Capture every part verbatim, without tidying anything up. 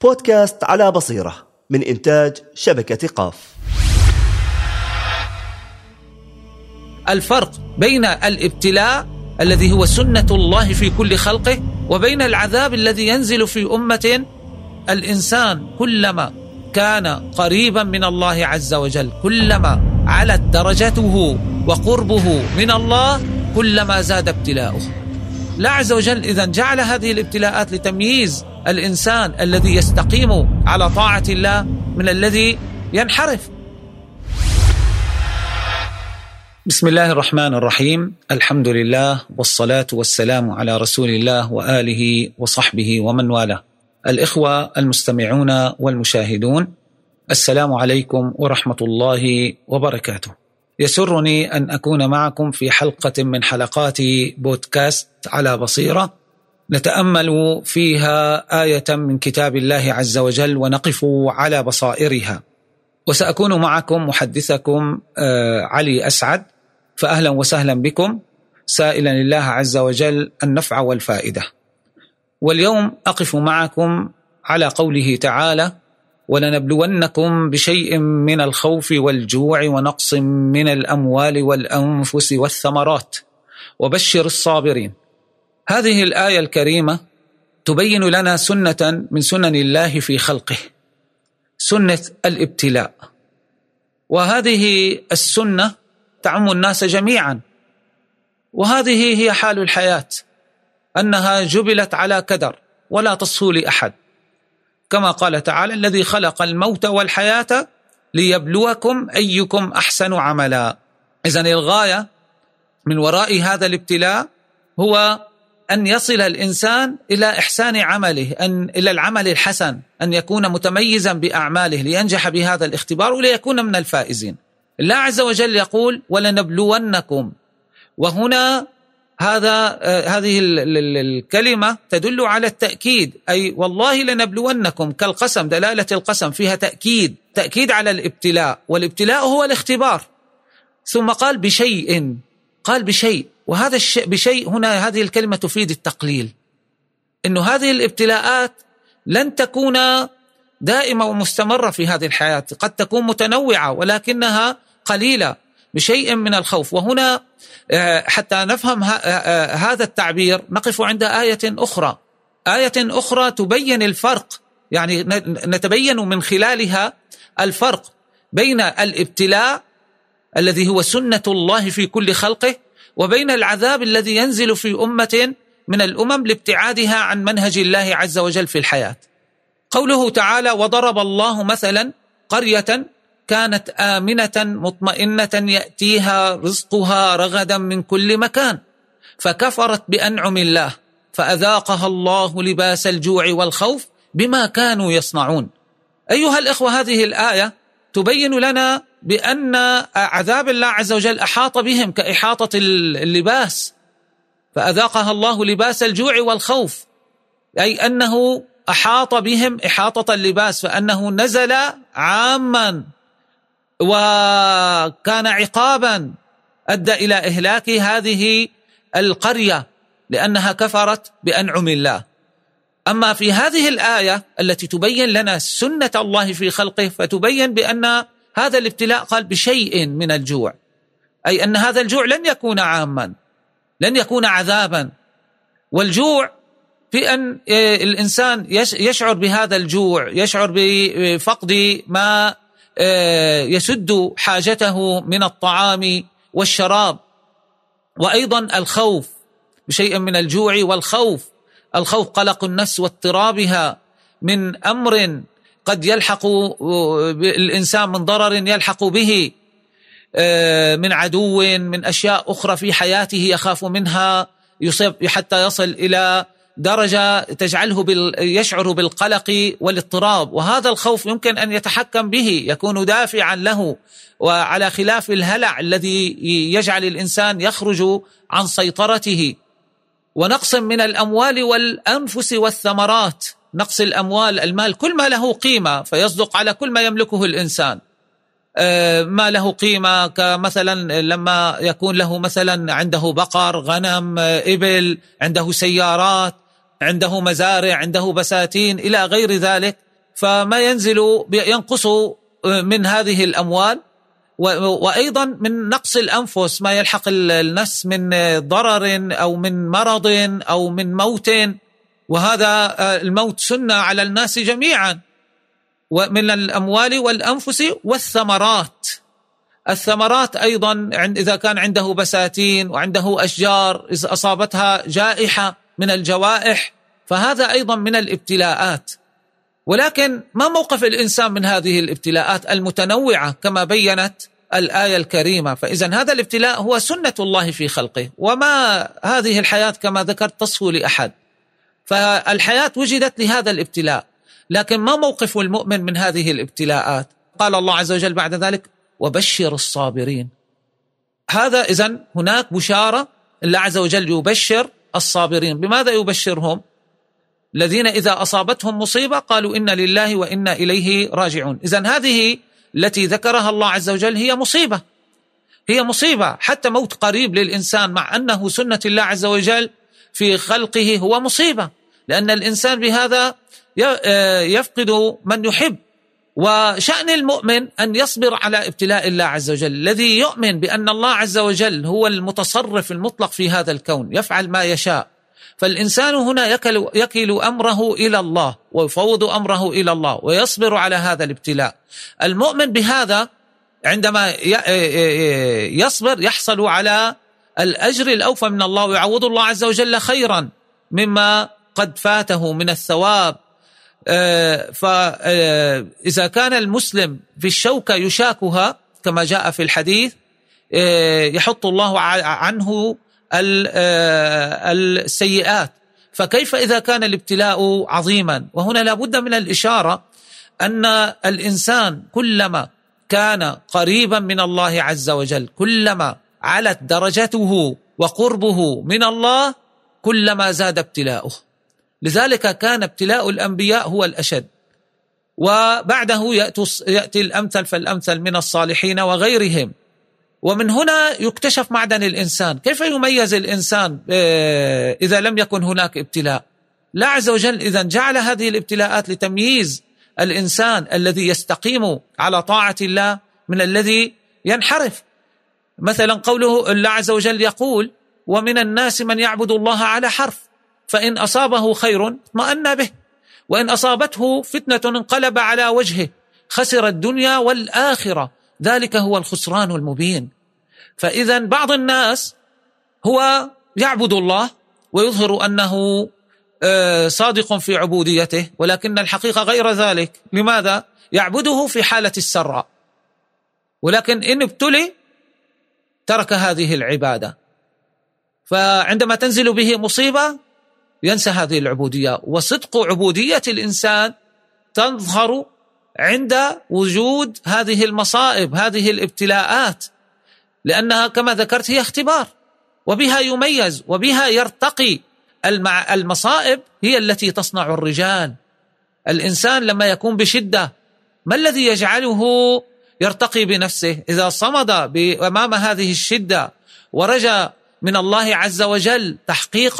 بودكاست على بصيرة من إنتاج شبكة قاف. الفرق بين الابتلاء الذي هو سنة الله في كل خلقه وبين العذاب الذي ينزل في أمة. الإنسان كلما كان قريبا من الله عز وجل، كلما علت درجته وقربه من الله، كلما زاد ابتلاؤه. الله عز وجل إذا جعل هذه الابتلاءات لتمييز الإنسان الذي يستقيم على طاعة الله من الذي ينحرف. بسم الله الرحمن الرحيم، الحمد لله والصلاة والسلام على رسول الله وآله وصحبه ومن والاه. الإخوة المستمعون والمشاهدون، السلام عليكم ورحمة الله وبركاته. يسرني أن أكون معكم في حلقة من حلقات بودكاست على بصيرة، نتأمل فيها آية من كتاب الله عز وجل ونقف على بصائرها. وسأكون معكم محدثكم علي أسعد، فأهلا وسهلا بكم، سائلا الله عز وجل النفع والفائدة. واليوم أقف معكم على قوله تعالى: ولنبلونكم بشيء من الخوف والجوع ونقص من الأموال والأنفس والثمرات وبشر الصابرين. هذه الآية الكريمة تبين لنا سنة من سنن الله في خلقه، سنة الابتلاء. وهذه السنة تعم الناس جميعا، وهذه هي حال الحياة، أنها جبلت على كدر ولا تصفو لأحد، كما قال تعالى: الذي خلق الموت والحياة ليبلوكم أيكم أحسن عملا. إذن الغاية من وراء هذا الابتلاء هو أن يصل الإنسان إلى إحسان عمله، أن إلى العمل الحسن، أن يكون متميزا بأعماله لينجح بهذا الاختبار وليكون من الفائزين. الله عز وجل يقول: ولنبلونكم، وهنا هذا هذه الكلمة تدل على التأكيد، أي والله لنبلونكم، كالقسم، دلالة القسم فيها تأكيد، تأكيد على الابتلاء، والابتلاء هو الاختبار. ثم قال بشيء، قال بشيء، وهذا الشيء بشيء هنا هذه الكلمة تفيد التقليل، إنه هذه الابتلاءات لن تكون دائمة ومستمرة في هذه الحياة، قد تكون متنوعة ولكنها قليلة، بشيء من الخوف. وهنا حتى نفهم هذا التعبير نقف عند آية أخرى، آية أخرى تبين الفرق، يعني نتبين من خلالها الفرق بين الابتلاء الذي هو سنة الله في كل خلقه وبين العذاب الذي ينزل في أمة من الأمم لابتعادها عن منهج الله عز وجل في الحياة. قوله تعالى: وضرب الله مثلا قرية كانت آمنة مطمئنة يأتيها رزقها رغدا من كل مكان فكفرت بأنعم الله فأذاقها الله لباس الجوع والخوف بما كانوا يصنعون. أيها الإخوة، هذه الآية تبين لنا بأن عذاب الله عز وجل أحاط بهم كإحاطة اللباس، فأذاقها الله لباس الجوع والخوف، أي أنه أحاط بهم إحاطة اللباس، فأنه نزل عاما وكان عقابا أدى إلى إهلاك هذه القرية لأنها كفرت بأنعم الله. أما في هذه الآية التي تبين لنا سنة الله في خلقه، فتبين بأن هذا الابتلاء قال بشيء من الجوع، أي أن هذا الجوع لن يكون عاما، لن يكون عذابا. والجوع في أن الإنسان يشعر بهذا الجوع، يشعر بفقد ما يسد حاجته من الطعام والشراب، وأيضا الخوف بشيء من الجوع والخوف. الخوف قلق النفس واضطرابها من أمر قد يلحق الإنسان، من ضرر يلحق به من عدو، من أشياء أخرى في حياته يخاف منها، يصيب حتى يصل إلى درجة تجعله يشعر بالقلق والاضطراب. وهذا الخوف يمكن أن يتحكم به، يكون دافعا له، وعلى خلاف الهلع الذي يجعل الإنسان يخرج عن سيطرته. ونقص من الأموال والأنفس والثمرات، نقص الأموال، المال، كل ما له قيمة فيصدق على كل ما يملكه الإنسان، ما له قيمة، كمثلا لما يكون له مثلا عنده بقر، غنم، إبل، عنده سيارات، عنده مزارع، عنده بساتين إلى غير ذلك، فما ينزل ينقص من هذه الأموال، وأيضا من نقص الأنفس ما يلحق النفس من ضرر أو من مرض أو من موت، وهذا الموت سنة على الناس جميعا، ومن الأموال والأنفس والثمرات. الثمرات أيضا إذا كان عنده بساتين وعنده أشجار إذا أصابتها جائحة من الجوائح فهذا أيضا من الابتلاءات. ولكن ما موقف الإنسان من هذه الابتلاءات المتنوعة كما بيّنت الآية الكريمة؟ فإذا هذا الابتلاء هو سنة الله في خلقه، وما هذه الحياة كما ذكرت تصفو لأحد، فالحياة وجدت لهذا الابتلاء. لكن ما موقف المؤمن من هذه الابتلاءات؟ قال الله عز وجل بعد ذلك: وبشر الصابرين. هذا إذن هناك بشارة، الله عز وجل يبشر الصابرين. بماذا يبشرهم؟ الذين إذا أصابتهم مصيبة قالوا إنا لله وإنا إليه راجعون. إذن هذه التي ذكرها الله عز وجل هي مصيبة، هي مصيبة. حتى موت قريب للإنسان مع أنه سنة الله عز وجل في خلقه هو مصيبة، لأن الإنسان بهذا يفقد من يحب. وشأن المؤمن أن يصبر على ابتلاء الله عز وجل، الذي يؤمن بأن الله عز وجل هو المتصرف المطلق في هذا الكون يفعل ما يشاء. فالإنسان هنا يكل, يكل أمره إلى الله ويفوض أمره إلى الله ويصبر على هذا الابتلاء. المؤمن بهذا عندما يصبر يحصل على الأجر الأوفى من الله، ويعوض الله عز وجل خيرا مما قد فاته من الثواب. فإذا كان المسلم في الشوكة يشاكها كما جاء في الحديث يحط الله عنه السيئات، فكيف إذا كان الابتلاء عظيما؟ وهنا لابد من الإشارة أن الإنسان كلما كان قريبا من الله عز وجل، كلما علت درجته وقربه من الله، كلما زاد ابتلاؤه. لذلك كان ابتلاء الأنبياء هو الأشد، وبعده يأتي الأمثل فالأمثل من الصالحين وغيرهم. ومن هنا يكتشف معدن الإنسان. كيف يميز الإنسان إذا لم يكن هناك ابتلاء؟ لا عز وجل إذا جعل هذه الابتلاءات لتمييز الإنسان الذي يستقيم على طاعة الله من الذي ينحرف. مثلا قوله الله عز وجل يقول: ومن الناس من يعبد الله على حرف، فإن أصابه خير اطمأن به، وإن أصابته فتنة انقلب على وجهه، خسر الدنيا والآخرة، ذلك هو الخسران المبين. فإذا بعض الناس هو يعبد الله ويظهر أنه صادق في عبوديته، ولكن الحقيقة غير ذلك. لماذا؟ يعبده في حالة السراء، ولكن إن ابتلي ترك هذه العبادة، فعندما تنزل به مصيبة ينسى هذه العبودية. وصدق عبودية الإنسان تظهر عند وجود هذه المصائب، هذه الابتلاءات، لأنها كما ذكرت هي اختبار، وبها يميز وبها يرتقي. المصائب هي التي تصنع الرجال. الإنسان لما يكون بشدة ما الذي يجعله يرتقي بنفسه؟ إذا صمد أمام هذه الشدة ورجى من الله عز وجل تحقيق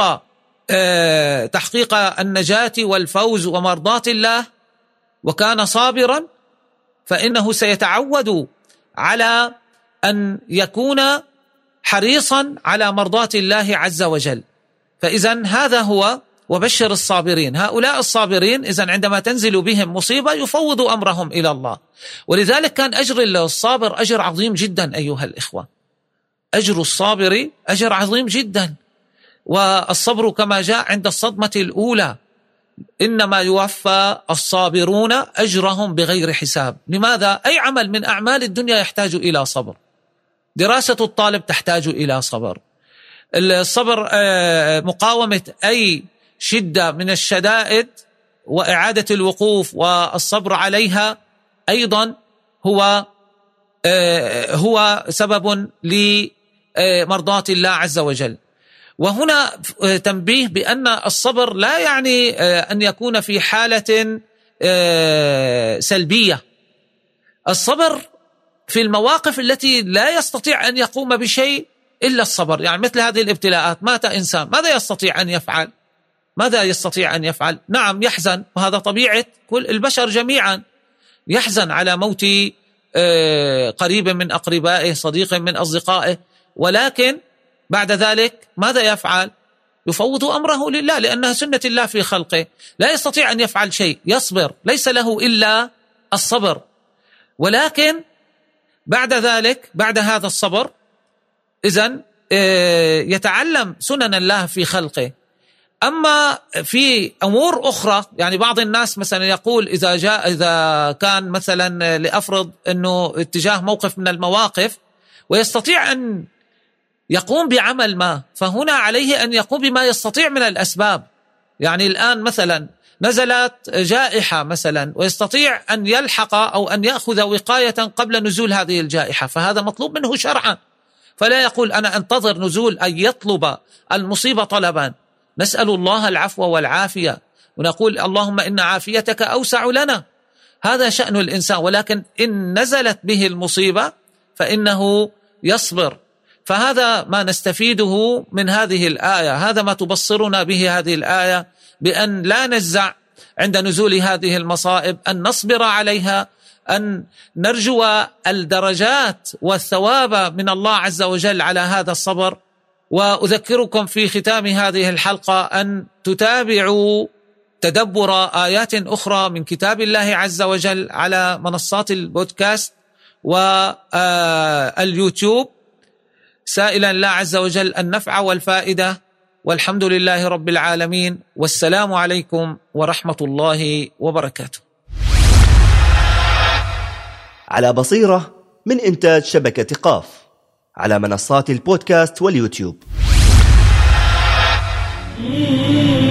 تحقيق النجاة والفوز ومرضاة الله، وكان صابرا، فإنه سيتعود على أن يكون حريصا على مرضاة الله عز وجل. فإذن هذا هو وبشر الصابرين. هؤلاء الصابرين إذن عندما تنزل بهم مصيبة يفوض أمرهم إلى الله. ولذلك كان أجر الصابر أجر عظيم جدا أيها الإخوة، أجر الصابر أجر عظيم جدا. والصبر كما جاء عند الصدمة الأولى: إنما يوفى الصابرون أجرهم بغير حساب. لماذا؟ أي عمل من أعمال الدنيا يحتاج إلى صبر. دراسة الطالب تحتاج إلى صبر. الصبر مقاومة أي شدة من الشدائد وإعادة الوقوف والصبر عليها أيضا هو هو سبب لمرضاة الله عز وجل. وهنا تنبيه بأن الصبر لا يعني أن يكون في حالة سلبية. الصبر في المواقف التي لا يستطيع أن يقوم بشيء إلا الصبر، يعني مثل هذه الابتلاءات، مات إنسان، ماذا يستطيع أن يفعل؟ ماذا يستطيع أن يفعل؟ نعم يحزن، وهذا طبيعة كل البشر جميعا، يحزن على موت قريب من أقربائه، صديق من أصدقائه، ولكن بعد ذلك ماذا يفعل؟ يفوض أمره لله، لأنها سنة الله في خلقه، لا يستطيع أن يفعل شيء، يصبر، ليس له إلا الصبر. ولكن بعد ذلك، بعد هذا الصبر، إذن يتعلم سنن الله في خلقه. أما في أمور أخرى، يعني بعض الناس مثلا يقول إذا جاء إذا كان مثلا لأفرض أنه اتجاه موقف من المواقف ويستطيع أن يقوم بعمل ما، فهنا عليه أن يقوم بما يستطيع من الأسباب. يعني الآن مثلا نزلت جائحة مثلا ويستطيع أن يلحق أو أن يأخذ وقاية قبل نزول هذه الجائحة، فهذا مطلوب منه شرعا، فلا يقول أنا أنتظر نزول أن يطلب المصيبة طلبا. نسأل الله العفو والعافية، ونقول اللهم إن عافيتك أوسع لنا، هذا شأن الإنسان. ولكن إن نزلت به المصيبة فإنه يصبر. فهذا ما نستفيده من هذه الآية، هذا ما تبصرنا به هذه الآية، بأن لا نجزع عند نزول هذه المصائب، أن نصبر عليها، أن نرجو الدرجات والثواب من الله عز وجل على هذا الصبر. وأذكركم في ختام هذه الحلقة أن تتابعوا تدبر آيات أخرى من كتاب الله عز وجل على منصات البودكاست واليوتيوب، سائلا الله عز وجل النفع والفائدة. والحمد لله رب العالمين، والسلام عليكم ورحمة الله وبركاته. على بصيرة من إنتاج شبكة قاف على منصات البودكاست واليوتيوب.